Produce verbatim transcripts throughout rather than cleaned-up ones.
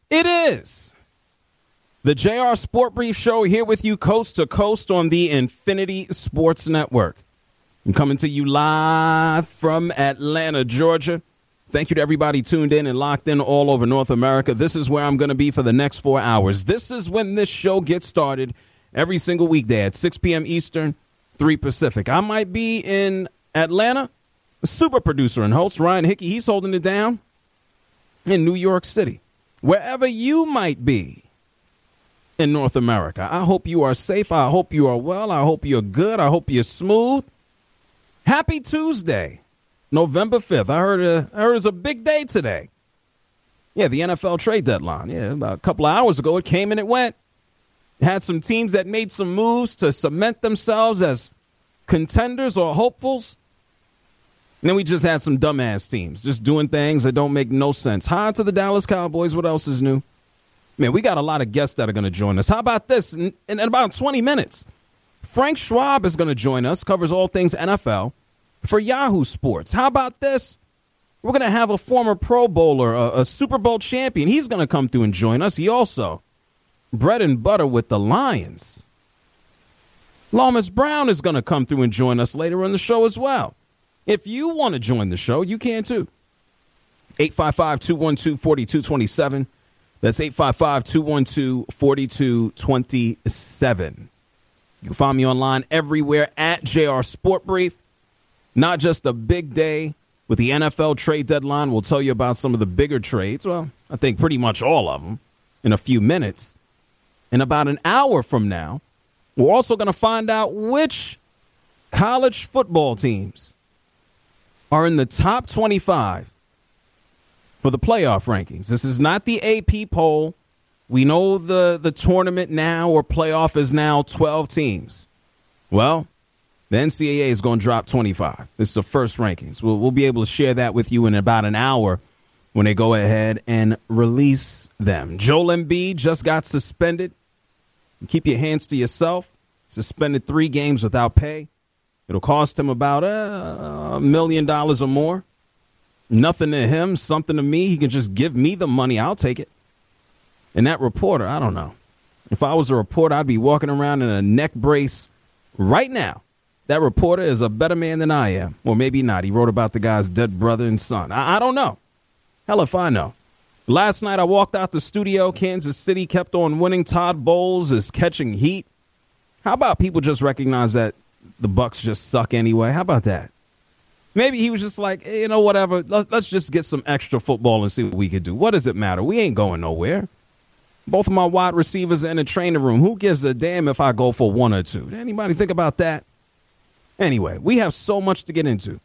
It is the J R Sport Brief Show here with you coast to coast on the Infinity Sports Network. I'm coming to you live from Atlanta, Georgia. Thank you to everybody tuned in and locked in all over North America. This is where I'm going to be for the next four hours. This is when this show gets started every single weekday at six p.m. Eastern, three Pacific. I might be in Atlanta. Super producer and host Ryan Hickey, he's holding it down in New York City. Wherever you might be in North America, I hope you are safe. I hope you are well. I hope you're good. I hope you're smooth. Happy Tuesday, November fifth. I heard, a, I heard it's a big day today. Yeah, the N F L trade deadline. Yeah, about a couple of hours ago, it came and it went. Had some teams that made some moves to cement themselves as contenders or hopefuls. And then we just had some dumbass teams just doing things that don't make no sense. Hi to the Dallas Cowboys. What else is new? Man, we got a lot of guests that are going to join us. How about this? In, in about twenty minutes, Frank Schwab is going to join us, covers all things N F L for Yahoo Sports. How about this? We're going to have a former Pro Bowler, a, a Super Bowl champion. He's going to come through and join us. He also bread and butter with the Lions. Lomas Brown is going to come through and join us later in the show as well. If you want to join the show, you can too. eight five five, two one two, four two two seven. That's eight five five, two one two, four two two seven. You can find me online everywhere at J R Sport Brief. Not just a big day with the N F L trade deadline. We'll tell you about some of the bigger trades. Well, I think pretty much all of them in a few minutes. In about an hour from now, we're also going to find out which college football teams are in the top twenty-five for the playoff rankings. This is not the A P poll. We know the, the tournament now or playoff is now twelve teams. Well, the N C double A is going to drop twenty-five. This is the first rankings. We'll, we'll be able to share that with you in about an hour when they go ahead and release them. Joel Embiid just got suspended. Keep your hands to yourself. Suspended three games without pay. It'll cost him about a million dollars or more. Nothing to him, something to me. He can just give me the money. I'll take it. And that reporter, I don't know. If I was a reporter, I'd be walking around in a neck brace right now. That reporter is a better man than I am. Or maybe not. He wrote about the guy's dead brother and son. I, I don't know. Hell if I know. Last night I walked out the studio. Kansas City kept on winning. Todd Bowles is catching heat. How about people just recognize that the Bucks just suck anyway? How about that? Maybe he was just like, hey, you know, whatever. Let's just get some extra football and see what we can do. What does it matter? We ain't going nowhere. Both of my wide receivers are in the training room. Who gives a damn if I go for one or two? Did anybody think about that? Anyway, we have so much to get into.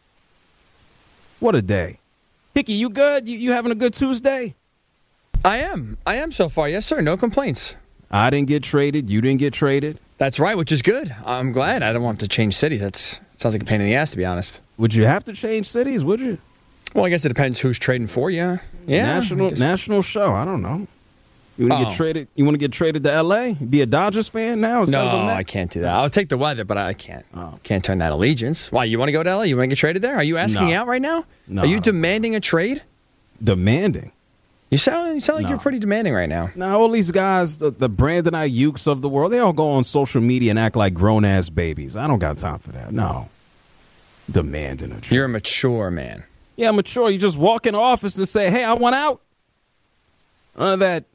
What a day. Hickey, you good? You, you having a good Tuesday? I am. I am so far. Yes, sir. No complaints. I didn't get traded. You didn't get traded. That's right, which is good. I'm glad. I don't want to change cities. That sounds like a pain in the ass, to be honest. Would you have to change cities, would you? Well, I guess it depends who's trading for you. Yeah. National national show. I don't know. You want to Oh. get traded? You want to get traded to L A? Be a Dodgers fan now? instead No, of a Met? I can't do that. I'll take the weather, but I can't. Oh. Can't turn that allegiance. Why, you want to go to L A? You want to get traded there? Are you asking No. me out right now? No, Are I you don't. demanding a trade? Demanding. You sound, you sound like No. you're pretty demanding right now. Now, all these guys, the, the Brandon Ayuk's of the world, they all go on social media and act like grown-ass babies. I don't got time for that. No. Demanding a trade. You're a mature man. Yeah, mature. You just walk in the office and say, hey, I want out. None of that.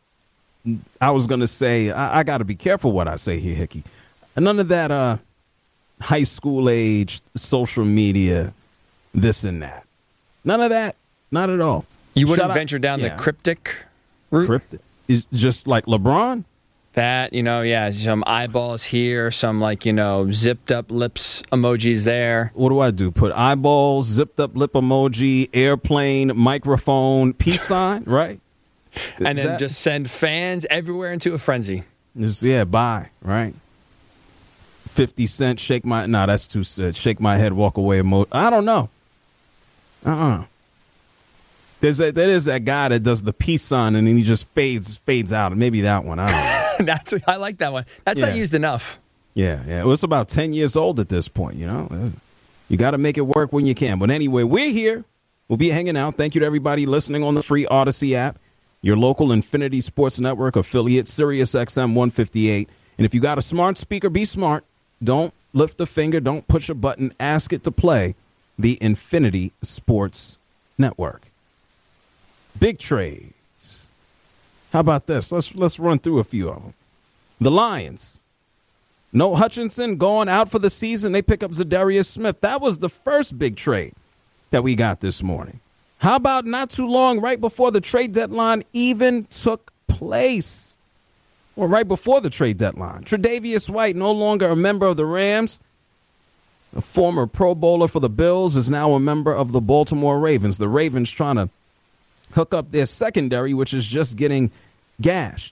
I was going to say, I, I got to be careful what I say here, Hickey. None of that uh, high school age, social media, this and that. None of that. Not at all. You wouldn't Shut up. venture down Yeah. the cryptic route? Cryptic. Is just like LeBron? That, you know, yeah, some eyeballs here, some, like, you know, zipped up lips emojis there. What do I do? Put eyeballs, zipped up lip emoji, airplane, microphone, peace sign, right? And Is then that- just send fans everywhere into a frenzy. Just, yeah, bye, right? fifty cent, shake my, nah, that's too sad. Shake my head, walk away emoji. I don't know. I don't know. There's a, there is that guy that does the peace sign and then he just fades fades out. Maybe that one. I don't know. That's I like that one. That's Yeah. not used enough. Yeah, yeah. Well, it's about ten years old at this point, you know. You got to make it work when you can. But anyway, we're here. We'll be hanging out. Thank you to everybody listening on the free Odyssey app. your local Infinity Sports Network affiliate, Sirius X M one fifty-eight. And if you got a smart speaker, be smart. Don't lift a finger. Don't push a button. Ask it to play the Infinity Sports Network. Big trades. How about this? Let's let's run through a few of them. The Lions. No Hutchinson going out for the season. They pick up Zadarius Smith. That was the first big trade that we got this morning. How about not too long, right before the trade deadline even took place? Or right before the trade deadline. Tre'Davious White, no longer a member of the Rams. A former Pro Bowler for the Bills is now a member of the Baltimore Ravens. The Ravens trying to hook up their secondary, which is just getting gashed.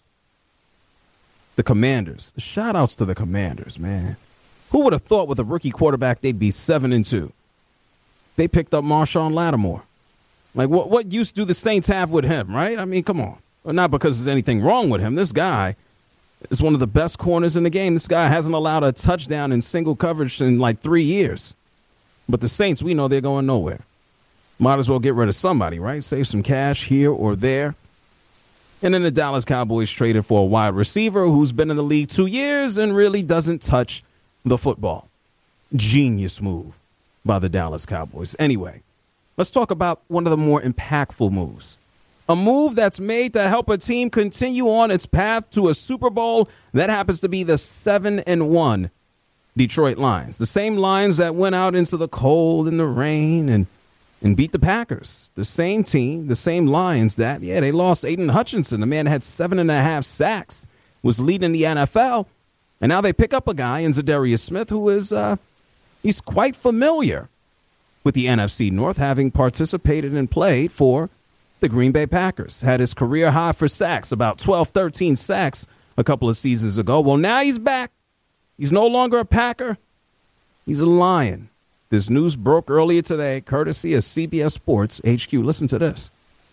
The Commanders. Shout outs to the Commanders, man. Who would have thought with a rookie quarterback they'd be seven and two? They picked up Marshawn Lattimore. Like, what, what use do the Saints have with him, right? I mean, come on. Well, not because there's anything wrong with him. This guy is one of the best corners in the game. This guy hasn't allowed a touchdown in single coverage in like three years. But the Saints, we know they're going nowhere. Might as well get rid of somebody, right? Save some cash here or there. And then the Dallas Cowboys traded for a wide receiver who's been in the league two years and really doesn't touch the football. Genius move by the Dallas Cowboys. Anyway, let's talk about one of the more impactful moves. A move that's made to help a team continue on its path to a Super Bowl. That happens to be the seven and one Detroit Lions. The same Lions that went out into the cold and the rain and and beat the Packers. The same team, the same Lions that, yeah, they lost Aiden Hutchinson. The man had seven and a half sacks, was leading the N F L. And now they pick up a guy in Zadarius Smith who is, uh, he's quite familiar with the N F C North, having participated and played for the Green Bay Packers. Had his career high for sacks, about twelve, thirteen sacks a couple of seasons ago. Well, now he's back. He's no longer a Packer. He's a Lion. This news broke earlier today, courtesy of C B S Sports H Q. Listen to this.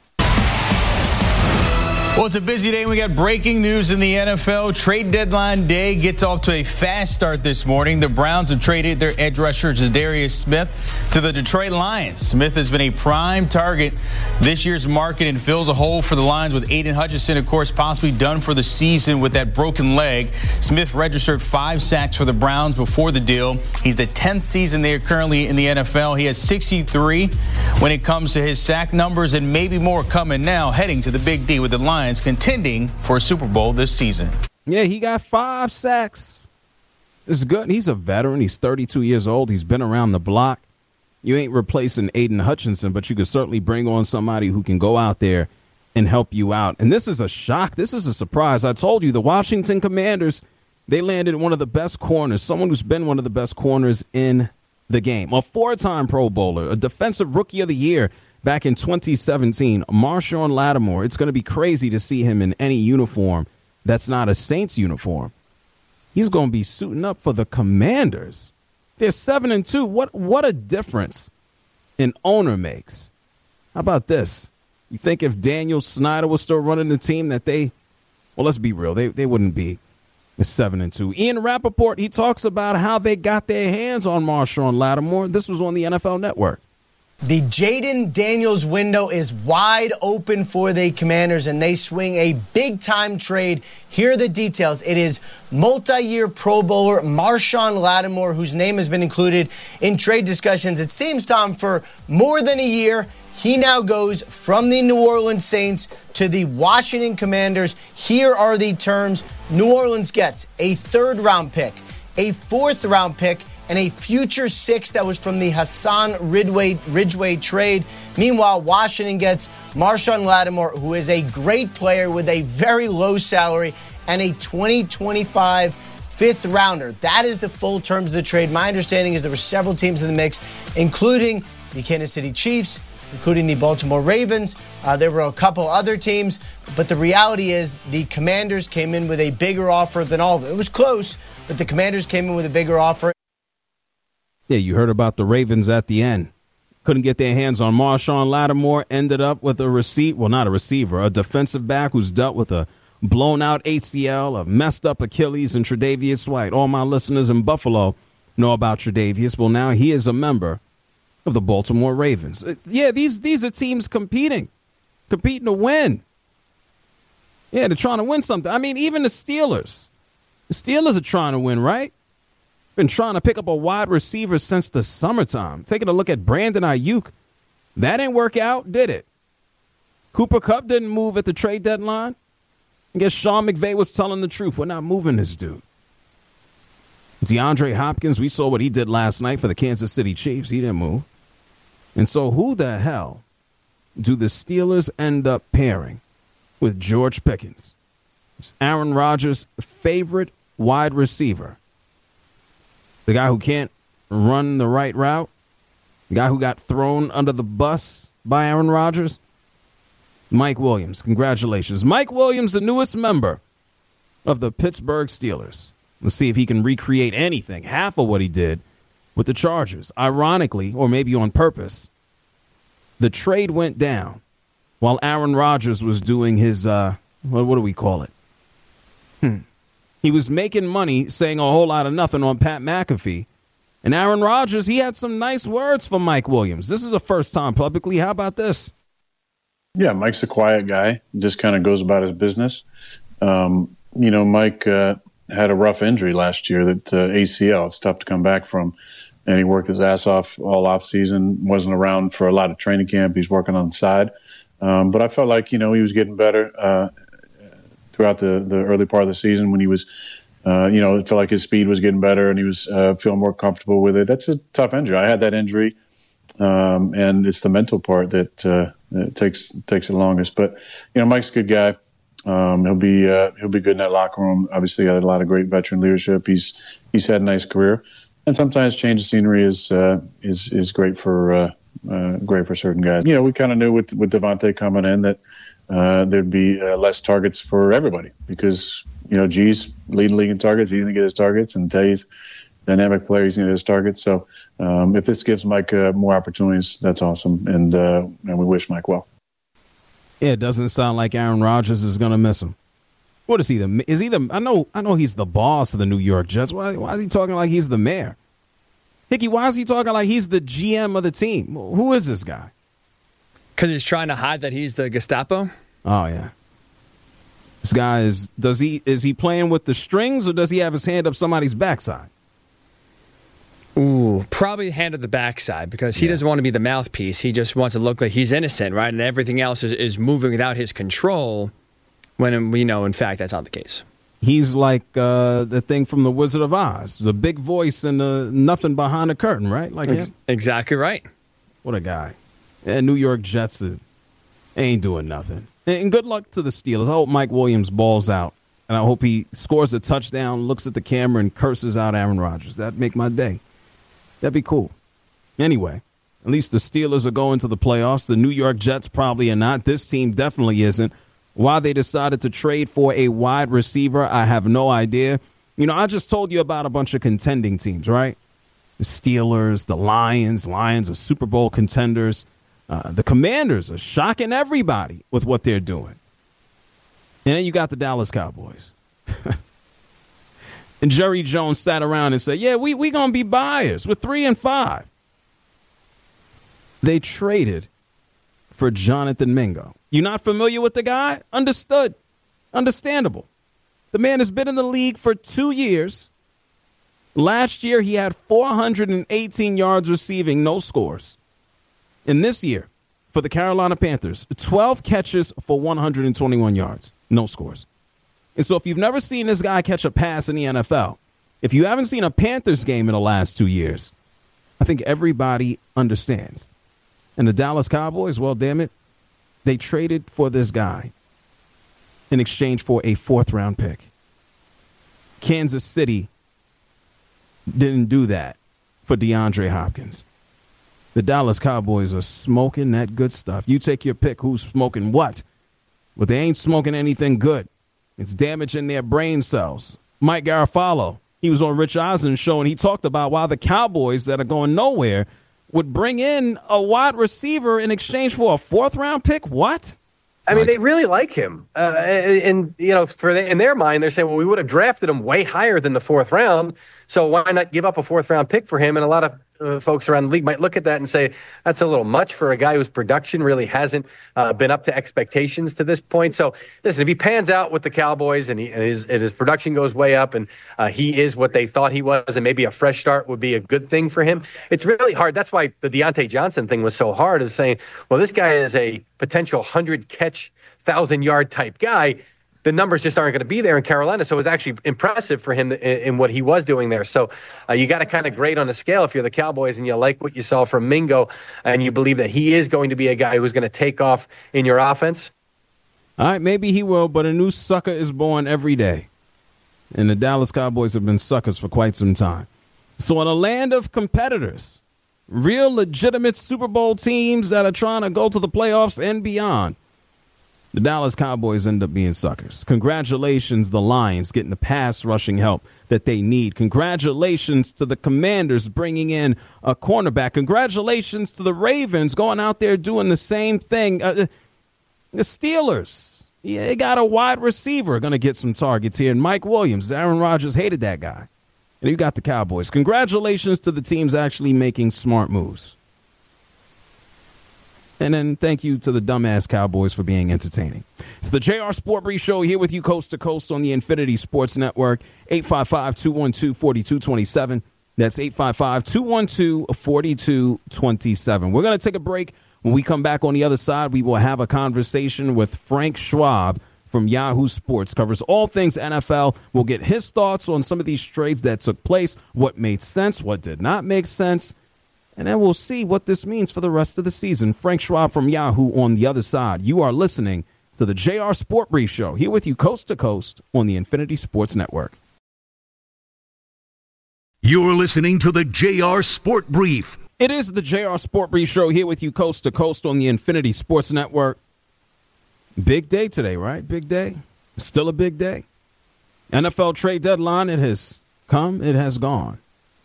Well, it's a busy day. We got breaking news in the N F L. Trade deadline day gets off to a fast start this morning. The Browns have traded their edge rusher Zadarius Smith to the Detroit Lions. Smith has been a prime target this year's market and fills a hole for the Lions with Aiden Hutchinson, of course, possibly done for the season with that broken leg. Smith registered five sacks for the Browns before the deal. He's the tenth season they are currently in the N F L. He has sixty-three when it comes to his sack numbers, and maybe more coming now, heading to the Big D with the Lions contending for a Super Bowl this season. Yeah, he got five sacks. It's good. He's a veteran. He's thirty-two years old. He's been around the block. You ain't replacing Aiden Hutchinson, but you could certainly bring on somebody who can go out there and help you out. And this is a shock. This is a surprise. I told you, the Washington Commanders, they landed one of the best corners, someone who's been one of the best corners in the game. A four-time Pro Bowler, a Defensive Rookie of the Year back in twenty seventeen, Marshawn Lattimore. It's going to be crazy to see him in any uniform that's not a Saints uniform. He's going to be suiting up for the Commanders. They're seven and two. What what a difference an owner makes. How about this? You think if Daniel Snyder was still running the team that they, well, let's be real, they they wouldn't be seven and two. Ian Rappaport, he talks about how they got their hands on Marshawn Lattimore. This was on the N F L Network. The Jaden Daniels window is wide open for the Commanders, and they swing a big-time trade. Here are the details. It is multi-year Pro Bowler Marshawn Lattimore, whose name has been included in trade discussions. It seems, Tom, for more than a year, he now goes from the New Orleans Saints to the Washington Commanders. Here are the terms. New Orleans gets a third-round pick, a fourth-round pick, and a future six that was from the Hassan Ridgeway, Ridgeway trade. Meanwhile, Washington gets Marshawn Lattimore, who is a great player with a very low salary, and a twenty twenty-five fifth rounder. That is the full terms of the trade. My understanding is there were several teams in the mix, including the Kansas City Chiefs, including the Baltimore Ravens. Uh, there were a couple other teams, but the reality is the Commanders came in with a bigger offer than all of them. It was close, but the Commanders came in with a bigger offer. Yeah, you heard about the Ravens at the end. Couldn't get their hands on Marshawn Lattimore, ended up with a receipt, well, not a receiver, a defensive back who's dealt with a blown-out A C L, a messed-up Achilles, and Tre'Davious White. All my listeners in Buffalo know about Tre'Davious. Well, now he is a member of the Baltimore Ravens. Yeah, these these are teams competing, competing to win. Yeah, they're trying to win something. I mean, even the Steelers. The Steelers are trying to win, right? Been trying to pick up a wide receiver since the summertime. Taking a look at Brandon Ayuk. That didn't work out, did it? Cooper Kupp didn't move at the trade deadline. I guess Sean McVay was telling the truth. We're not moving this dude. DeAndre Hopkins, we saw what he did last night for the Kansas City Chiefs. He didn't move. And so who the hell do the Steelers end up pairing with George Pickens? It's Aaron Rodgers' favorite wide receiver. The guy who can't run the right route. The guy who got thrown under the bus by Aaron Rodgers. Mike Williams. Congratulations. Mike Williams, the newest member of the Pittsburgh Steelers. Let's see if he can recreate anything, half of what he did with the Chargers. Ironically, or maybe on purpose, the trade went down while Aaron Rodgers was doing his, uh, what, what do we call it? Hmm. He was making money saying a whole lot of nothing on Pat McAfee. And Aaron Rodgers, he had some nice words for Mike Williams. This is a first time publicly. How about this? Yeah, Mike's a quiet guy. Just kind of goes about his business. Um, you know, Mike uh, had a rough injury last year, that uh, A C L. It's tough to come back from. And he worked his ass off all off season. Wasn't around for a lot of training camp. He's working on the side. Um, but I felt like, you know, he was getting better uh, throughout the, the early part of the season when he was, uh, you know, it felt like his speed was getting better and he was uh, feeling more comfortable with it. That's a tough injury. I had that injury, um, and it's the mental part that uh, it takes takes the longest. But, you know, Mike's a good guy. Um, he'll be uh, he'll be good in that locker room. Obviously, had a lot of great veteran leadership. He's he's had a nice career, and sometimes change of scenery is uh, is is great for uh, uh, great for certain guys. You know, we kind of knew with with Devontae coming in that uh, there'd be uh, less targets for everybody because you know G's leading league in targets. He's gonna get his targets, and Tay's dynamic player. He's gonna get his targets. So um, if this gives Mike uh, more opportunities, that's awesome, and uh, and we wish Mike well. Yeah, it doesn't sound like Aaron Rodgers is going to miss him. What is he? The is he the? I know, I know he's the boss of the New York Jets. Why? Why is he talking like he's the mayor? Hickey, why is he talking like he's the G M of the team? Who is this guy? Because he's trying to hide that he's the Gestapo. Oh yeah. This guy is. Does he? Is he playing with the strings or does he have his hand up somebody's backside? Ooh, probably hand at the backside because he yeah. doesn't want to be the mouthpiece. He just wants to look like he's innocent, right? And everything else is, is moving without his control when we know, in fact, that's not the case. He's like uh, the thing from The Wizard of Oz, the big voice and uh, nothing behind the curtain, right? Like Ex- him? Exactly right. What a guy. And New York Jets uh, ain't doing nothing. And good luck to the Steelers. I hope Mike Williams balls out. And I hope he scores a touchdown, looks at the camera, and curses out Aaron Rodgers. That'd make my day. That'd be cool. Anyway, at least the Steelers are going to the playoffs. The New York Jets probably are not. This team definitely isn't. Why they decided to trade for a wide receiver, I have no idea. You know, I just told you about a bunch of contending teams, right? The Steelers, the Lions. Lions are Super Bowl contenders. Uh, the Commanders are shocking everybody with what they're doing. And then you got the Dallas Cowboys. And Jerry Jones sat around and said, yeah, we we going to be buyers. We're three and five. They traded for Jonathan Mingo. You're not familiar with the guy? Understood. Understandable. The man has been in the league for two years. Last year, he had four hundred eighteen yards receiving, no scores. And this year, for the Carolina Panthers, twelve catches for one hundred twenty-one yards, no scores. And so if you've never seen this guy catch a pass in the N F L, if you haven't seen a Panthers game in the last two years, I think everybody understands. And the Dallas Cowboys, well, damn it, they traded for this guy in exchange for a fourth-round pick. Kansas City didn't do that for DeAndre Hopkins. The Dallas Cowboys are smoking that good stuff. You take your pick who's smoking what, but they ain't smoking anything good. It's damaging their brain cells. Mike Garafolo, he was on Rich Eisen's show, and he talked about why the Cowboys that are going nowhere would bring in a wide receiver in exchange for a fourth-round pick. What? I mean, they really like him. Uh, and, you know, for the, in their mind, they're saying, well, we would have drafted him way higher than the fourth round, so why not give up a fourth-round pick for him? And a lot of uh, folks around the league might look at that and say, that's a little much for a guy whose production really hasn't uh, been up to expectations to this point. So, listen, if he pans out with the Cowboys and, he, and, his, and his production goes way up and uh, he is what they thought he was, and maybe a fresh start would be a good thing for him, it's really hard. That's why the Deontay Johnson thing was so hard, is saying, well, this guy is a potential one hundred catch, one thousand yard type guy. The numbers just aren't going to be there in Carolina. So it was actually impressive for him in, in what he was doing there. So uh, you got to kind of grade on the scale if you're the Cowboys and you like what you saw from Mingo and you believe that he is going to be a guy who's going to take off in your offense. All right, maybe he will, but a new sucker is born every day. And the Dallas Cowboys have been suckers for quite some time. So in a land of competitors, real legitimate Super Bowl teams that are trying to go to the playoffs and beyond, the Dallas Cowboys end up being suckers. Congratulations, the Lions, getting the pass rushing help that they need. Congratulations to the Commanders bringing in a cornerback. Congratulations to the Ravens going out there doing the same thing. Uh, the Steelers, yeah, they got a wide receiver going to get some targets here. And Mike Williams, Aaron Rodgers hated that guy. And you got the Cowboys. Congratulations to the teams actually making smart moves. And then thank you to the dumbass Cowboys for being entertaining. It's the J R Sport Brief Show here with you coast to coast on the Infinity Sports Network. eight five five, two one two, four two two seven. That's eight five five, two one two, four two two seven. We're going to take a break. When we come back on the other side, we will have a conversation with Frank Schwab from Yahoo Sports. Covers all things N F L. We'll get his thoughts on some of these trades that took place, what made sense, what did not make sense. And then we'll see what this means for the rest of the season. Frank Schwab from Yahoo on the other side. You are listening to the J R Sport Brief Show, here with you coast to coast on the Infinity Sports Network. You're listening to the J R Sport Brief. It is the J R Sport Brief Show here with you coast to coast on the Infinity Sports Network. Big day today, right? Big day. Still a big day. N F L trade deadline, it has come, it has gone.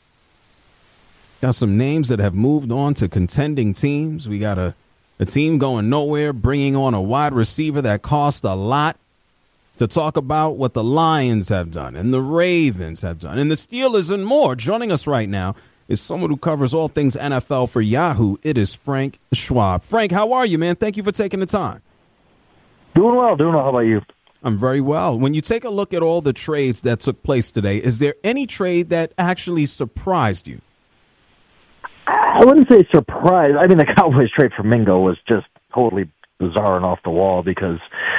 Got some names that have moved on to contending teams. We got a, a team going nowhere, bringing on a wide receiver that cost a lot. To talk about what the Lions have done and the Ravens have done and the Steelers and more. Joining us right now is someone who covers all things N F L for Yahoo. It is Frank Schwab. Frank, how are you, man? Thank you for taking the time. Doing well, doing well. How about you? I'm very well. When you take a look at all the trades that took place today, is there any trade that actually surprised you? I wouldn't say surprised. I mean, the Cowboys trade for Mingo was just totally bizarre and off the wall because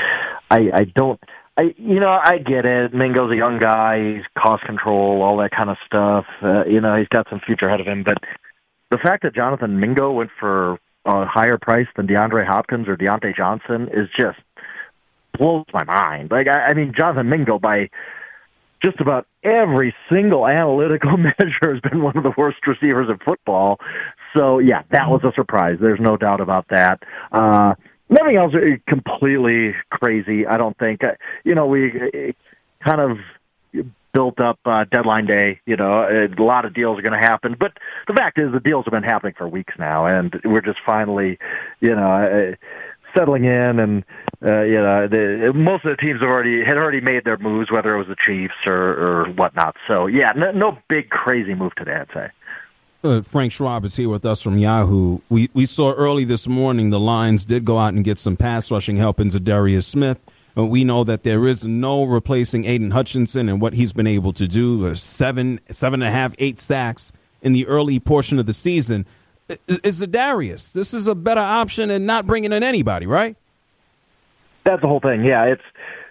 I, I don't, I you know, I get it. Mingo's a young guy. He's cost control, all that kind of stuff. Uh, you know, he's got some future ahead of him. But the fact that Jonathan Mingo went for a higher price than DeAndre Hopkins or Deontay Johnson is just blows my mind. Like, I, I mean, Jonathan Mingo, by just about every single analytical measure, has been one of the worst receivers in football. So, yeah, that was a surprise. There's no doubt about that. Uh, nothing else is completely crazy, I don't think. You know, we kind of built up uh, deadline day. You know, a lot of deals are going to happen. But the fact is the deals have been happening for weeks now, and we're just finally, you know, settling in, and uh, you know, the, most of the teams have already had already made their moves, whether it was the Chiefs or, or whatnot. So, yeah, no, no big crazy move today, I'd say. Uh, Frank Schwab is here with us from Yahoo. We we saw early this morning the Lions did go out and get some pass rushing help in Zadarius Smith. And we know that there is no replacing Aiden Hutchinson and what he's been able to do. Uh, seven, seven and a half, eight sacks in the early portion of the season. Is Zadarius? This is a better option than not bringing in anybody, right? That's the whole thing. Yeah, it's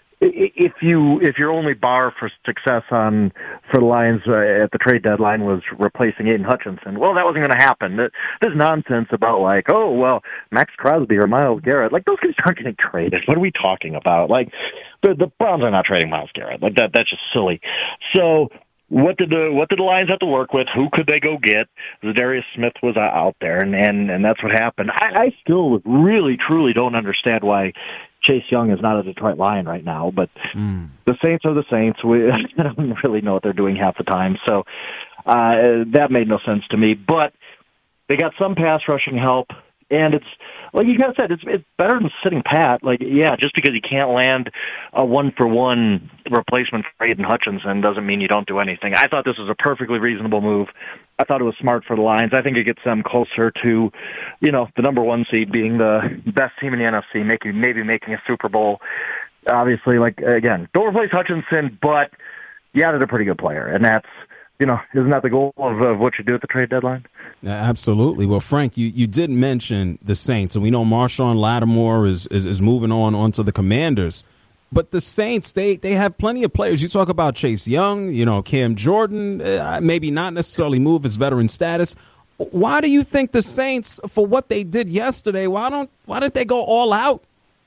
if you if your only bar for success on for the Lions uh, at the trade deadline was replacing Aiden Hutchinson, well, that wasn't going to happen. This nonsense about like, oh well, Max Crosby or Myles Garrett, like those guys aren't getting traded. What are we talking about? Like, the the Browns are not trading Myles Garrett. Like that that's just silly. So. What did the what did the Lions have to work with? Who could they go get? Zadarius Smith was out there, and, and, and that's what happened. I, I still really, truly don't understand why Chase Young is not a Detroit Lion right now, but mm. the Saints are the Saints. We I don't really know what they're doing half the time, so uh, that made no sense to me. But they got some pass rushing help. And it's, like you guys said, it's it's better than sitting pat. Like, yeah, just because you can't land a one-for-one replacement for Aiden Hutchinson doesn't mean you don't do anything. I thought this was a perfectly reasonable move. I thought it was smart for the Lions. I think it gets them closer to, you know, the number one seed being the best team in the N F C, making maybe making a Super Bowl. Obviously, like, again, don't replace Hutchinson, but, yeah, they're a pretty good player. And that's, you know, isn't that the goal of, of what you do at the trade deadline? Absolutely. Well, Frank, you, you did mention the Saints, and we know Marshawn Lattimore is, is, is moving on onto the Commanders. But the Saints, they, they have plenty of players. You talk about Chase Young, you know, Cam Jordan, uh, maybe not necessarily move his veteran status. Why do you think the Saints, for what they did yesterday, why don't why didn't they go all out?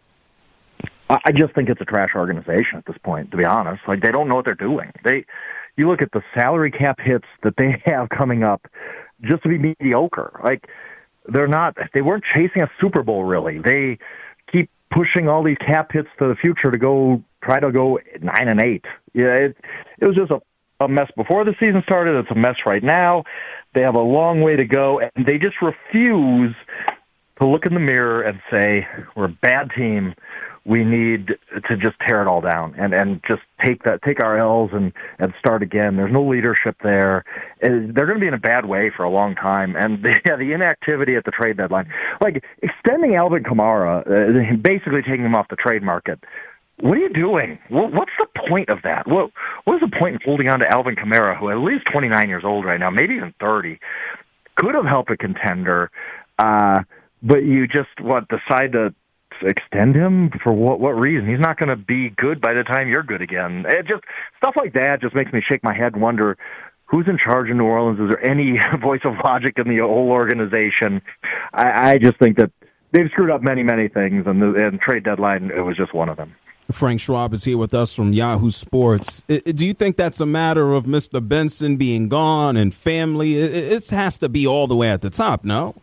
I just think it's a trash organization at this point, to be honest. Like, they don't know what they're doing. They, you look at the salary cap hits that they have coming up just to be mediocre. Like, they're not, they weren't chasing a Super Bowl, really. They keep pushing all these cap hits to the future to go, try to go nine and eight. Yeah, it, it was just a, a mess before the season started. It's a mess right now. They have a long way to go, and they just refuse to look in the mirror and say, we're a bad team. We need to just tear it all down and, and just take that, take our L's and, and start again. There's no leadership there. They're going to be in a bad way for a long time. And the, yeah, the inactivity at the trade deadline, like extending Alvin Kamara, uh, basically taking him off the trade market. What are you doing? What's the point of that? What What is the point in holding on to Alvin Kamara, who at least twenty-nine years old right now, maybe even thirty, could have helped a contender, uh, but you just what decide to extend him for what what reason? He's not going to be good by the time you're good again. It just stuff like that just makes me shake my head and wonder who's in charge in New Orleans. Is there any voice of logic in the whole organization? I, I just think that they've screwed up many, many things, and the and trade deadline, it was just one of them. Frank Schwab is here with us from Yahoo Sports. Do you think that's a matter of Mister Benson being gone and family? It has to be all the way at the top, no?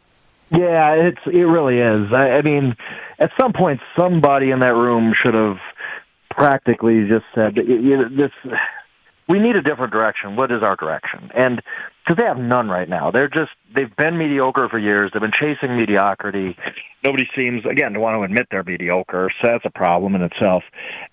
Yeah, it's it really is. I, I mean, at some point, somebody in that room should have practically just said, you know, "This, we need a different direction. What is our direction?" And because they have none right now, they're just they've been mediocre for years. They've been chasing mediocrity. Nobody seems, again, to want to admit they're mediocre, so that's a problem in itself.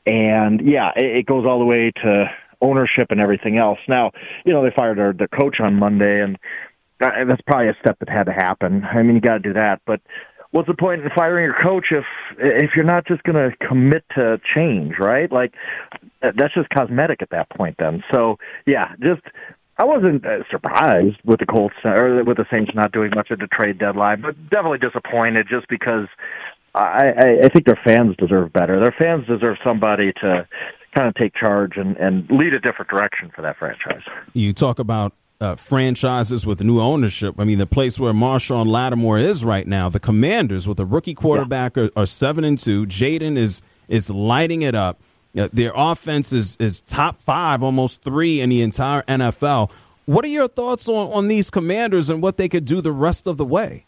And yeah, it, it goes all the way to ownership and everything else. Now, you know, they fired their, their coach on Monday, and that's probably a step that had to happen. I mean, you got to do that. But what's the point in firing your coach if if you're not just going to commit to change, right? Like, that's just cosmetic at that point then. So, yeah, just I wasn't uh, surprised with the Colts or with the Saints not doing much at the trade deadline, but definitely disappointed just because I, I, I think their fans deserve better. Their fans deserve somebody to kind of take charge and, and lead a different direction for that franchise. You talk about Uh, franchises with new ownership. I mean, the place where Marshawn Lattimore is right now, the Commanders with a rookie quarterback yeah. are, are seven and two. Jaden is is lighting it up. Uh, their offense is is top five, almost three in the entire N F L. What are your thoughts on, on these Commanders and what they could do the rest of the way?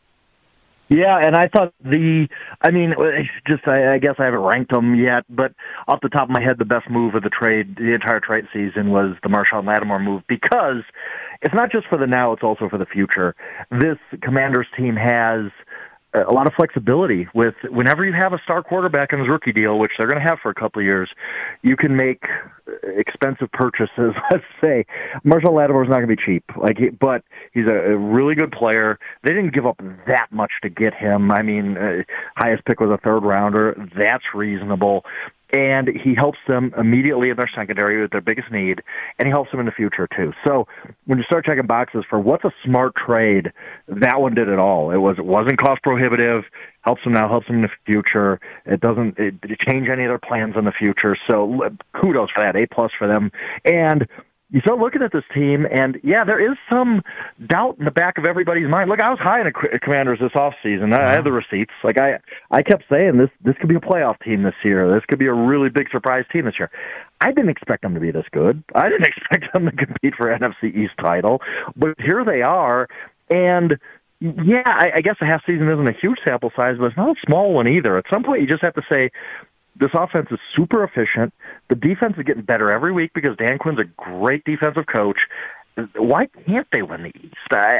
Yeah, and I thought the, I mean, just I, I guess I haven't ranked them yet, but off the top of my head, the best move of the trade, the entire trade season, was the Marshawn Lattimore move, because it's not just for the now, it's also for the future. This Commanders team has a lot of flexibility with whenever you have a star quarterback in his rookie deal, which they're going to have for a couple of years, you can make expensive purchases. Let's say Marshawn Lattimore is not going to be cheap, like, but he's a, a really good player. They didn't give up that much to get him. I mean, uh, highest pick was a third rounder. That's reasonable. And he helps them immediately in their secondary with their biggest need, and he helps them in the future, too. So when you start checking boxes for what's a smart trade, that one did it all. It, was, it wasn't cost-prohibitive, helps them now, helps them in the future. It doesn't it, it change any of their plans in the future. So kudos for that, A-plus for them. And you start looking at this team, and, yeah, there is some doubt in the back of everybody's mind. Look, I was high on the Commanders this offseason. I, I had the receipts. Like, I, I kept saying this this could be a playoff team this year. This could be a really big surprise team this year. I didn't expect them to be this good. I didn't expect them to compete for an N F C East title. But here they are, and, yeah, I, I guess a half season isn't a huge sample size, but it's not a small one either. At some point, you just have to say, this offense is super efficient. The defense is getting better every week because Dan Quinn's a great defensive coach. Why can't they win the East? I, I,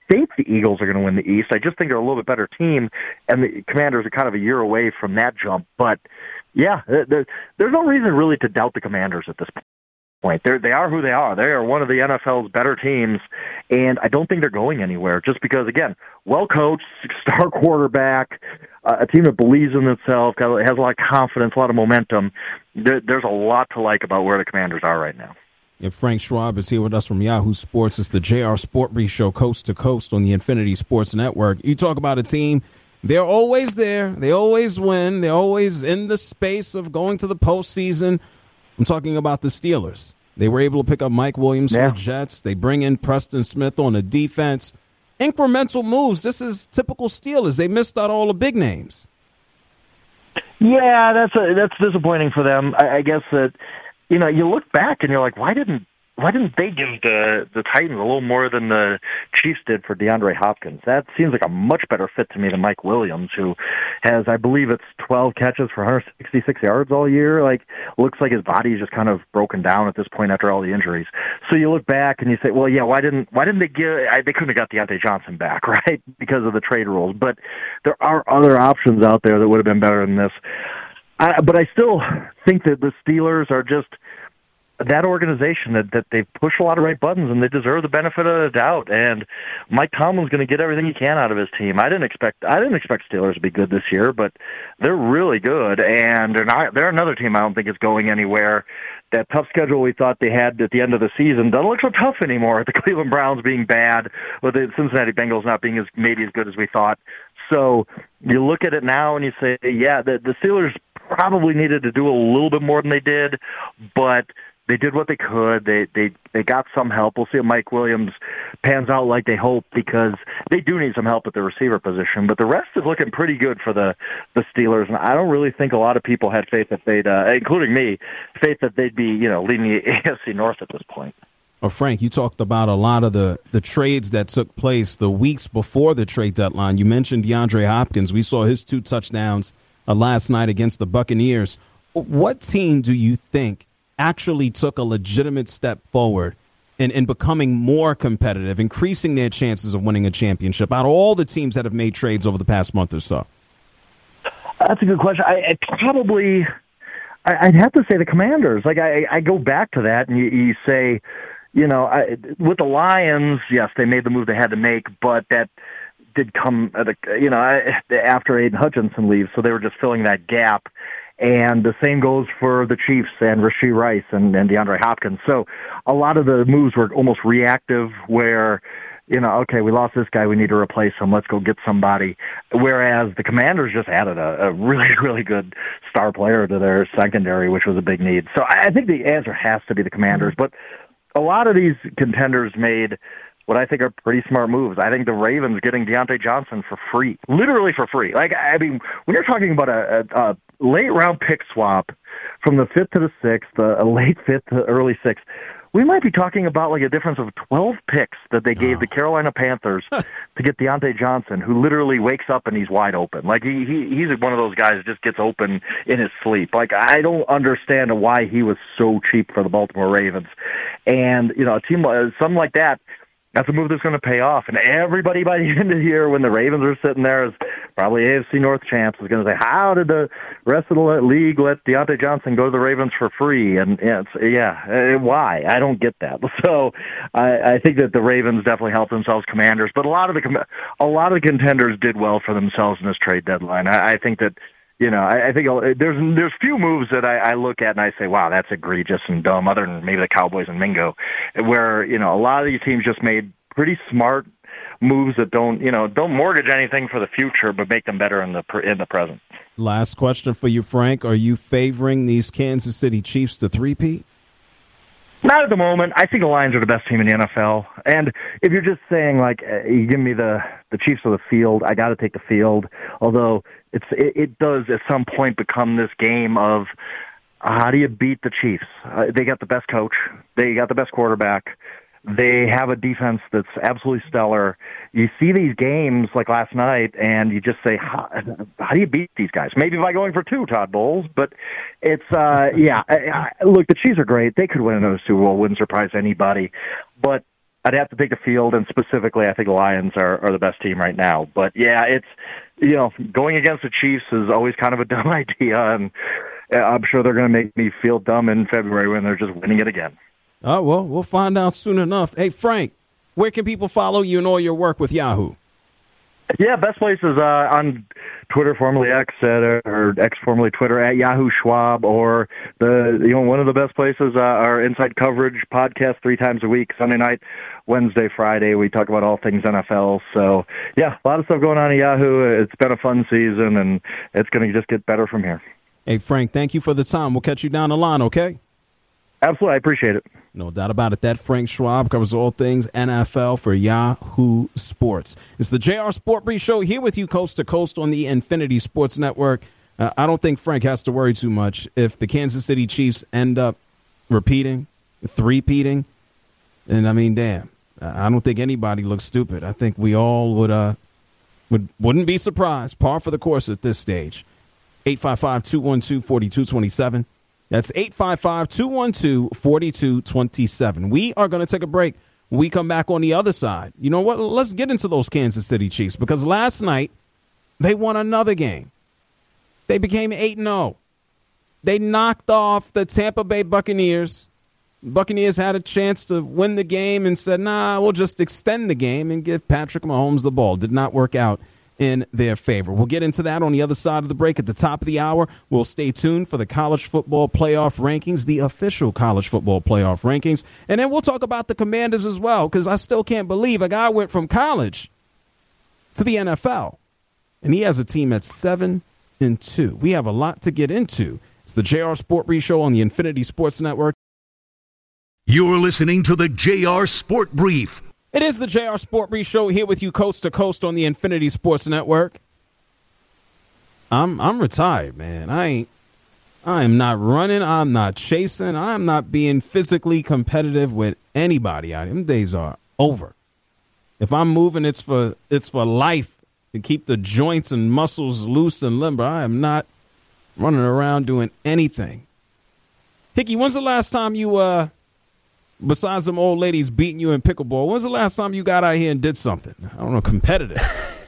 think the Eagles are going to win the East. I just think they're a little bit better team, and the Commanders are kind of a year away from that jump. But, yeah, there, there's no reason really to doubt the Commanders at this point. They're, they are who they are. They are one of the N F L's better teams, and I don't think they're going anywhere just because, again, well-coached, star quarterback, uh, a team that believes in itself, got, has a lot of confidence, a lot of momentum. There, there's a lot to like about where the Commanders are right now. And Frank Schwab is here with us from Yahoo Sports. It's the J R Sport Brief Show, coast to coast on the Infinity Sports Network. You talk about a team, they're always there. They always win. They're always in the space of going to the postseason. I'm talking about the Steelers. They were able to pick up Mike Williams yeah. for the Jets. They bring in Preston Smith on the defense. Incremental moves. This is typical Steelers. They missed out all the big names. Yeah, that's a, that's disappointing for them. I, I guess that, you know, you look back and you're like, why didn't why didn't they give the the Titans a little more than the Chiefs did for DeAndre Hopkins? That seems like a much better fit to me than Mike Williams, who has, I believe it's twelve catches for one hundred sixty-six yards all year. Like, looks like his body is just kind of broken down at this point after all the injuries. So you look back and you say, well, yeah, why didn't why didn't they give? I, they couldn't have got Deontay Johnson back, right, because of the trade rules. But there are other options out there that would have been better than this. I, but I still think that the Steelers are just that organization that, that they push a lot of right buttons and they deserve the benefit of the doubt. And Mike Tomlin's going to get everything he can out of his team. I didn't expect I didn't expect Steelers to be good this year, but they're really good, and they're not. They're another team I don't think is going anywhere. That tough schedule we thought they had at the end of the season doesn't look so tough anymore. The Cleveland Browns being bad, with the Cincinnati Bengals not being as maybe as good as we thought. So you look at it now and you say, yeah, the, the Steelers probably needed to do a little bit more than they did, but they did what they could. They they they got some help. We'll see if Mike Williams pans out like they hope, because they do need some help at the receiver position. But the rest is looking pretty good for the, the Steelers, and I don't really think a lot of people had faith that they'd, uh, including me, faith that they'd be, you know, leading the A F C North at this point. Well, Frank, you talked about a lot of the, the trades that took place the weeks before the trade deadline. You mentioned DeAndre Hopkins. We saw his two touchdowns uh, last night against the Buccaneers. What team do you think actually took a legitimate step forward in, in becoming more competitive, increasing their chances of winning a championship out of all the teams that have made trades over the past month or so? That's a good question. I, I probably, I, I'd have to say the Commanders. Like I, I go back to that, and you, you say, you know, I, with the Lions, yes, they made the move they had to make, but that did come at a, you know, after Aiden Hutchinson leaves, so they were just filling that gap. And the same goes for the Chiefs and Rashee Rice and, and DeAndre Hopkins. So a lot of the moves were almost reactive, where, you know, okay, we lost this guy, we need to replace him, let's go get somebody. Whereas the Commanders just added a, a really, really good star player to their secondary, which was a big need. So I think the answer has to be the Commanders. But a lot of these contenders made what I think are pretty smart moves. I think the Ravens getting Deontay Johnson for free, literally for free. Like, I mean, when you're talking about a, a, a late round pick swap from the fifth to the sixth, a late fifth to early sixth, we might be talking about like a difference of twelve picks that they gave oh. the Carolina Panthers to get Deontay Johnson, who literally wakes up and he's wide open. Like he, he he's one of those guys that just gets open in his sleep. Like, I don't understand why he was so cheap for the Baltimore Ravens. And, you know, a team, something like that, that's a move that's going to pay off. And everybody by the end of the year, when the Ravens are sitting there, is probably A F C North champs, is going to say, how did the rest of the league let Deontay Johnson go to the Ravens for free? And it's, yeah, why? I don't get that. So I, I think that the Ravens definitely helped themselves, Commanders. But a lot of the a lot of the contenders did well for themselves in this trade deadline. I, I think that, you know, I, I think there's there's few moves that I, I look at and I say, wow, that's egregious and dumb, other than maybe the Cowboys and Mingo, where, you know, a lot of these teams just made pretty smart moves that don't, you know, don't mortgage anything for the future, but make them better in the in the present. Last question for you, Frank. Are you favoring these Kansas City Chiefs to three-peat? Not at the moment. I think the Lions are the best team in the N F L. And if you're just saying, like, uh, you give me the, the Chiefs of the field, I got to take the field. Although it's it, it does at some point become this game of uh, how do you beat the Chiefs? Uh, they got the best coach. They got the best quarterback. They have a defense that's absolutely stellar. You see these games like last night, and you just say, how, how do you beat these guys? Maybe by going for two, Todd Bowles. But it's, uh, yeah, I, I, look, the Chiefs are great. They could win another Super Bowl. Wouldn't surprise anybody. But I'd have to take the field, and specifically, I think the Lions are, are the best team right now. But yeah, it's you know going against the Chiefs is always kind of a dumb idea, and I'm sure they're going to make me feel dumb in February when they're just winning it again. Oh, well, we'll find out soon enough. Hey, Frank, where can people follow you and all your work with Yahoo? Yeah, best place is uh, on Twitter, formerly X, at, or X formerly Twitter, at Yahoo Schwab, or the you know one of the best places, uh, our Inside Coverage podcast three times a week, Sunday night, Wednesday, Friday. We talk about all things N F L. So, yeah, a lot of stuff going on at Yahoo. It's been a fun season, and it's going to just get better from here. Hey, Frank, thank you for the time. We'll catch you down the line, okay? Absolutely. I appreciate it. No doubt about it. That Frank Schwab covers all things N F L for Yahoo Sports. It's the J R Sport Brief Show here with you coast to coast on the Infinity Sports Network. Uh, I don't think Frank has to worry too much if the Kansas City Chiefs end up repeating, three-peating. And, I mean, damn, I don't think anybody looks stupid. I think we all would, uh, would, wouldn't be surprised. Par for the course at this stage. eight five five, two one two, four two two seven. That's eight five five, two one two, four two two seven. We are going to take a break. When we come back on the other side, you know what? Let's get into those Kansas City Chiefs, because last night they won another game. They became eight and oh. They knocked off the Tampa Bay Buccaneers. Buccaneers had a chance to win the game and said, nah, we'll just extend the game and give Patrick Mahomes the ball. Did not work out in their favor. We'll get into that on the other side of the break at the top of the hour. We'll stay tuned for the college football playoff rankings, the official college football playoff rankings. And then we'll talk about the Commanders as well, because I still can't believe a guy went from college to the N F L, and he has a team at seven and two. We have a lot to get into. It's the J R Sport Brief Show on the Infinity Sports Network. You're listening to the J R Sport Brief. It is the J R Sport Brief Show here with you coast to coast on the Infinity Sports Network. I'm I'm retired, man. I ain't I am not running, I'm not chasing, I'm not being physically competitive with anybody out here. Them days are over. If I'm moving, it's for it's for life, to keep the joints and muscles loose and limber. I am not running around doing anything. Hickey, when's the last time you uh besides them old ladies beating you in pickleball, when's the last time you got out here and did something? I don't know, competitive.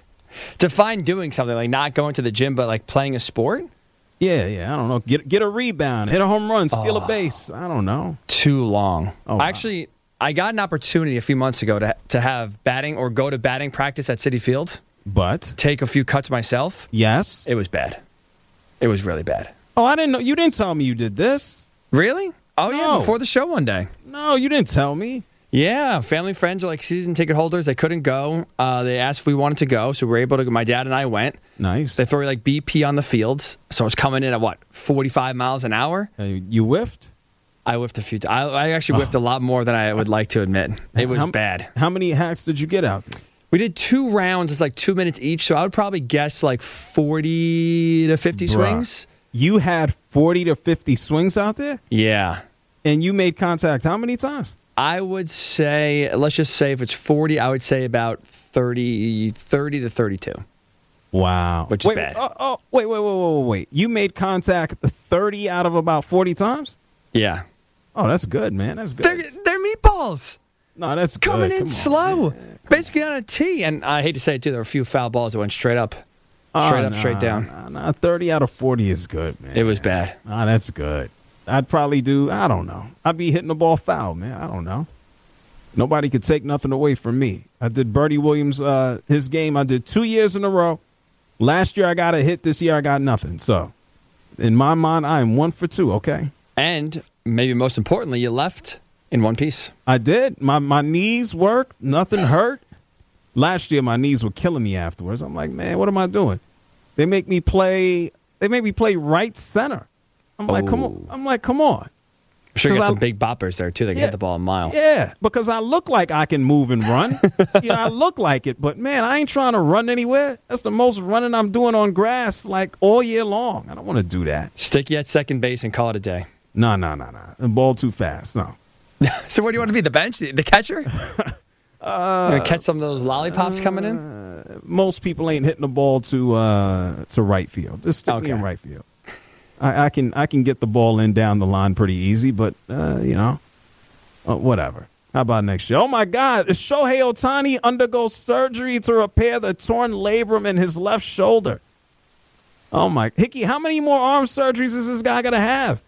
Define doing something, like not going to the gym, but like playing a sport? Yeah, yeah, I don't know. Get get a rebound, hit a home run, steal oh, a base. I don't know. Too long. Oh, wow. Actually, I got an opportunity a few months ago to to have batting or go to batting practice at Citi Field. But? Take a few cuts myself. Yes. It was bad. It was really bad. Oh, I didn't know. You didn't tell me you did this. Really? Oh, no. yeah, before the show one day. No, you didn't tell me. Yeah, family friends are like season ticket holders. They couldn't go. Uh, they asked if we wanted to go, so we were able to go. My dad and I went. Nice. They throw you like B P on the fields, so I was coming in at, what, forty-five miles an hour? Uh, you whiffed? I whiffed a few times. I, I actually whiffed oh. a lot more than I would like to admit. It was how, bad. How many hacks did you get out there? We did two rounds. It's like two minutes each, so I would probably guess like forty to fifty Bruh. swings. You had forty to fifty swings out there? Yeah. And you made contact how many times? I would say, let's just say if it's forty, I would say about thirty, thirty to thirty-two. Wow. Which wait, is bad. Oh, oh, wait, wait, wait, wait, wait, wait. You made contact thirty out of about forty times? Yeah. Oh, that's good, man. That's good. They're, they're meatballs. No, that's good. Coming in Come slow. On, man. Basically on a tee. And I hate to say it, too, there were a few foul balls that went straight up. Straight oh, up, nah, straight down. Nah, nah, thirty out of forty is good, man. It was bad. Ah, that's good. I'd probably do, I don't know. I'd be hitting the ball foul, man. I don't know. Nobody could take nothing away from me. I did Bertie Williams, uh, his game. I did two years in a row. Last year I got a hit. This year I got nothing. So, in my mind, I am one for two, okay? And maybe most importantly, you left in one piece. I did. My my knees worked. Nothing hurt. Last year my knees were killing me afterwards. I'm like, man, what am I doing? They make me play. They make me play right center. I'm oh. like, come on. I'm like, come on. I'm sure you got I, some big boppers there, too. They can yeah, hit the ball a mile. Yeah, because I look like I can move and run. Yeah, I look like it. But, man, I ain't trying to run anywhere. That's the most running I'm doing on grass, like, all year long. I don't want to do that. Stick you at second base and call it a day. No, no, no, no. The ball too fast. No. So where do you want to be? The bench? The catcher? uh, you catch some of those lollipops uh, coming in? Most people ain't hitting the ball to uh, to right field. Just stick okay. me in right field. I, I can I can get the ball in down the line pretty easy, but, uh, you know, uh, whatever. How about next year? Oh, my God. Shohei Ohtani undergoes surgery to repair the torn labrum in his left shoulder. Oh, my. Hickey, how many more arm surgeries is this guy going to have?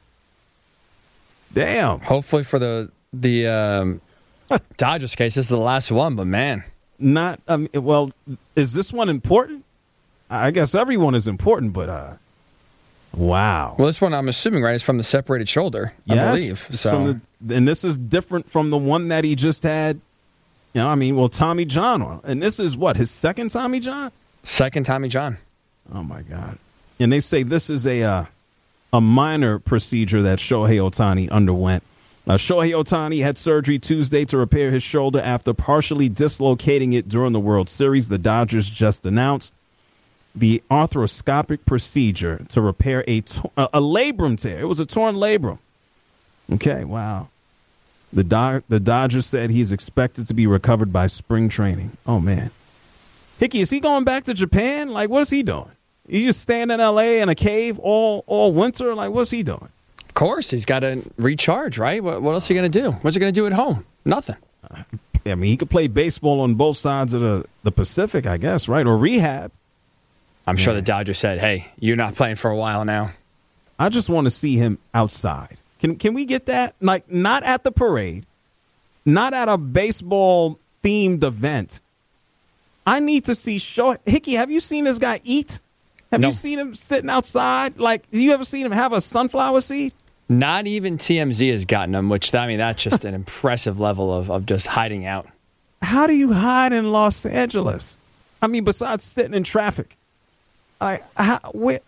Damn. Hopefully for the the um, Dodgers case, this is the last one, but man. Not, um, well, is this one important? I guess everyone is important, but uh, wow. Well, this one I'm assuming, right, is from the separated shoulder, I yes, believe. it's So. from the, and this is different from the one that he just had. You know, I mean, well, Tommy John. And this is what, his second Tommy John? Second Tommy John. Oh, my God. And they say this is a uh, a minor procedure that Shohei Ohtani underwent. Uh, Shohei Ohtani had surgery Tuesday to repair his shoulder after partially dislocating it during the World Series. The Dodgers just announced the arthroscopic procedure to repair a, to- a labrum tear. It was a torn labrum. Okay, wow. The, Do- the Dodgers said he's expected to be recovered by spring training. Oh, man. Hickey, is he going back to Japan? Like, what is he doing? He just staying in L A in a cave all, all winter? Like, what's he doing? Of course, he's got to recharge, right? What, what else are you going to do? What's he going to do at home? Nothing. Uh, I mean, he could play baseball on both sides of the, the Pacific, I guess, right? Or rehab. I'm sure the Dodgers said, hey, you're not playing for a while now. I just want to see him outside. Can can we get that? Like, not at the parade, not at a baseball-themed event. I need to see Shohei. Hickey, have you seen this guy eat? Have No. you seen him sitting outside? Like, have you ever seen him have a sunflower seed? Not even T M Z has gotten him, which, I mean, that's just an impressive level of, of just hiding out. How do you hide in Los Angeles? I mean, besides sitting in traffic. Like, how, where,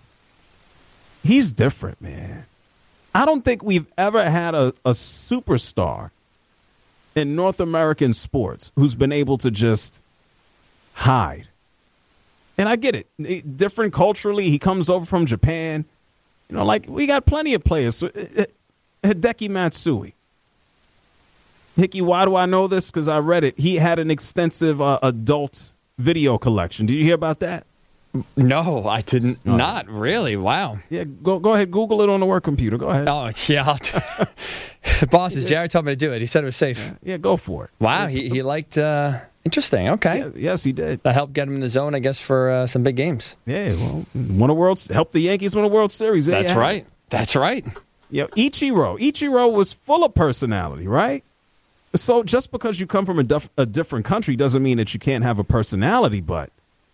he's different, man. I don't think we've ever had a, a superstar in North American sports who's been able to just hide. And I get it. It- Different culturally. He comes over from Japan. You know, like, we got plenty of players. Hideki Matsui. Hickey, why do I know this? Because I read it. He had an extensive uh, adult video collection. Did you hear about that? No, I didn't. Oh. Not really. Wow. Yeah, go go ahead. Google it on the work computer. Go ahead. Oh, yeah. I'll t- Bosses, Jared told me to do it. He said it was safe. Yeah, go for it. Wow, he, he liked, uh, interesting. Okay. Yeah, yes, he did. That helped get him in the zone, I guess, for uh, some big games. Yeah, well, won a world, helped the Yankees win a World Series. There you That's have it. right. That's right. Yeah, Ichiro. Ichiro was full of personality, right? So just because you come from a, dif- a different country doesn't mean that you can't have a personality, but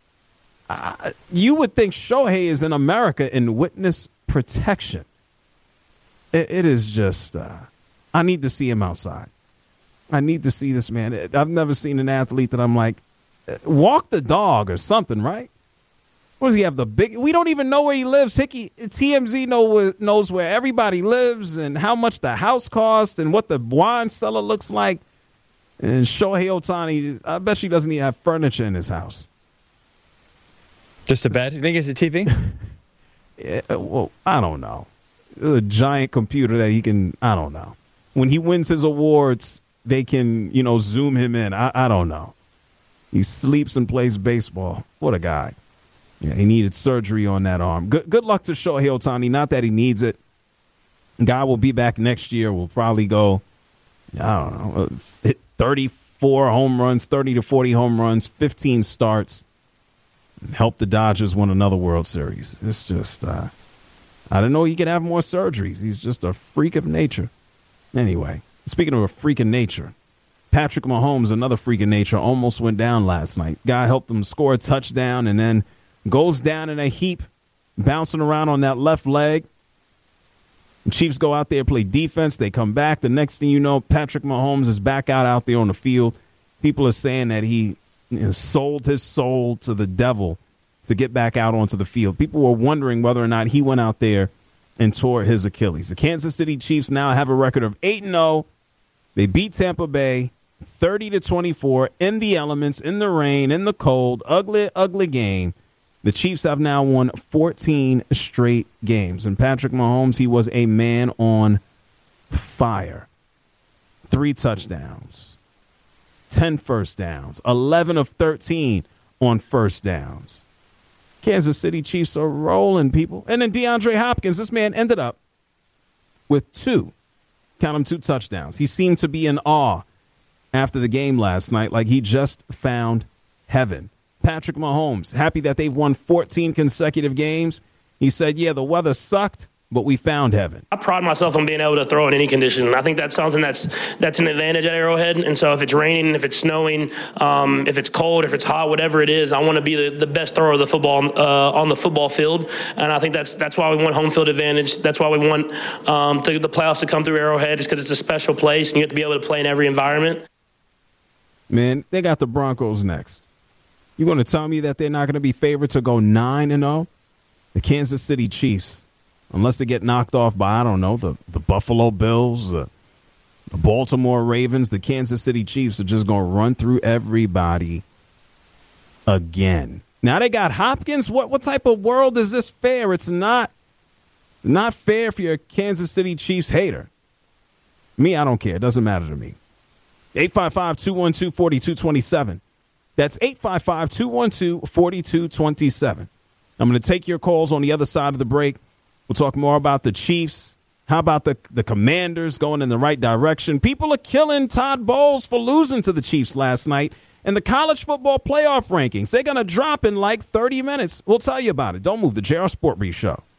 uh, you would think Shohei is in America in witness protection. It, it is just, uh, I need to see him outside. I need to see this man. I've never seen an athlete that I'm like, walk the dog or something, right? What does he have? The big? We don't even know where he lives. Hickey, T M Z know, knows where everybody lives and how much the house costs and what the wine cellar looks like. And Shohei Ohtani, I bet she doesn't even have furniture in his house. Just a bed? You think it's a T V? Yeah, well, I don't know. A giant computer that he can, I don't know. When he wins his awards, they can, you know, zoom him in. I, I don't know. He sleeps and plays baseball. What a guy. Yeah, he needed surgery on that arm. Good good luck to Shohei Ohtani. Not that he needs it. Guy will be back next year. We'll probably go, I don't know, hit thirty-four home runs, thirty to forty home runs, fifteen starts, and help the Dodgers win another World Series. It's just, uh, I didn't know he could have more surgeries. He's just a freak of nature. Anyway, speaking of a freak of nature, Patrick Mahomes, another freak of nature, almost went down last night. Guy helped him score a touchdown and then goes down in a heap, bouncing around on that left leg. The Chiefs go out there, play defense. They come back. The next thing you know, Patrick Mahomes is back out out there on the field. People are saying that he you know, sold his soul to the devil to get back out onto the field. People were wondering whether or not he went out there and tore his Achilles. The Kansas City Chiefs now have a record of eight and oh. They beat Tampa Bay thirty to twenty-four in the elements, in the rain, in the cold, ugly, ugly game. The Chiefs have now won fourteen straight games. And Patrick Mahomes, he was a man on fire. Three touchdowns, ten first downs, eleven of thirteen on first downs. Kansas City Chiefs are rolling, people. And then DeAndre Hopkins, this man ended up with two, count them two touchdowns. He seemed to be in awe after the game last night like he just found heaven. Patrick Mahomes, happy that they've won fourteen consecutive games. He said, yeah, the weather sucked, but we found heaven. I pride myself on being able to throw in any condition. I think that's something that's that's an advantage at Arrowhead. And so if it's raining, if it's snowing, um, if it's cold, if it's hot, whatever it is, I want to be the, the best thrower of the football uh, on the football field. And I think that's that's why we want home field advantage. That's why we want um, the, the playoffs to come through Arrowhead, is because it's a special place and you have to be able to play in every environment. Man, they got the Broncos next. You going to tell me that they're not going to be favored to go nine and oh? The Kansas City Chiefs. Unless they get knocked off by, I don't know, the, the Buffalo Bills, the, the Baltimore Ravens, the Kansas City Chiefs are just going to run through everybody again. Now they got Hopkins. What what type of world is this fair? It's not, not fair if you're a Kansas City Chiefs hater. Me, I don't care. It doesn't matter to me. eight five five, two one two, four two two seven. That's eight five five, two one two, four two two seven. I'm going to take your calls on the other side of the break. We'll talk more about the Chiefs. How about the, the Commanders going in the right direction? People are killing Todd Bowles for losing to the Chiefs last night. And the college football playoff rankings, they're going to drop in like thirty minutes. We'll tell you about it. Don't move. The J R Sport Brief Show.